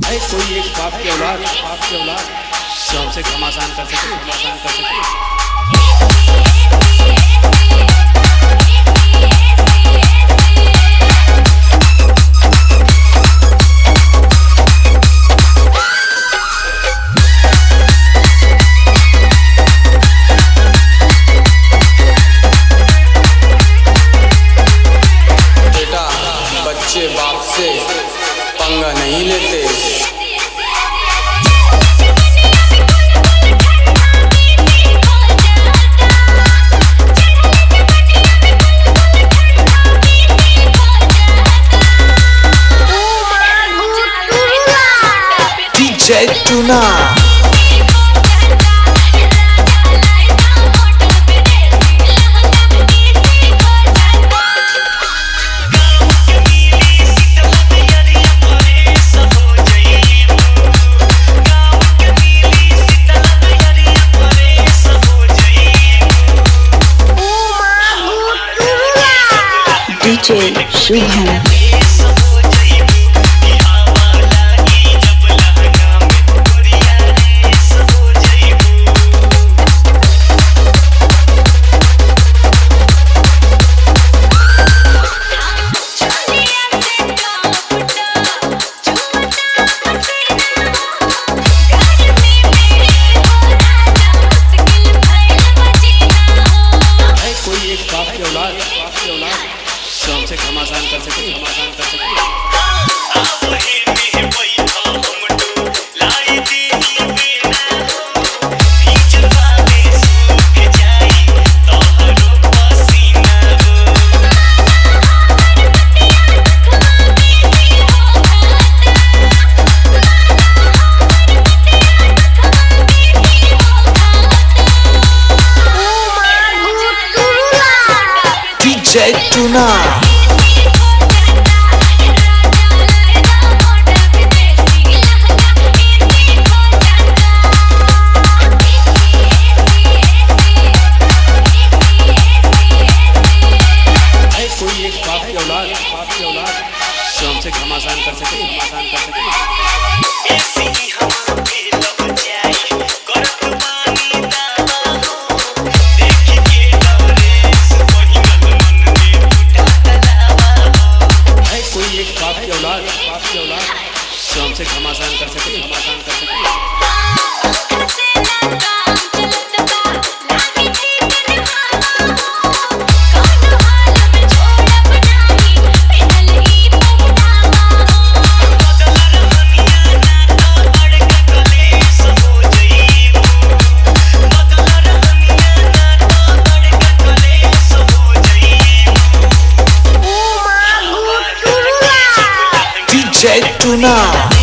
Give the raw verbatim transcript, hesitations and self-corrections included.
है कोई एक बाप की औलाद बाप की औलाद जो हमसे घमासान कर सके घमासान कर सके। बच्चे बाप से पंगा नहीं लेते। डीजे टूना डीजे शुभम हमसे घमासान कर सके घमासान कर सके। डीजे टूना कोई एक बाप की औलाद बाप की औलाद जो हमसे घमासान कर सके घमासान कर सके। है कोई एक बाप की औलाद बाप की औलाद जो हमसे घमासान कर सके घमासान कर सके। डीजे टूना।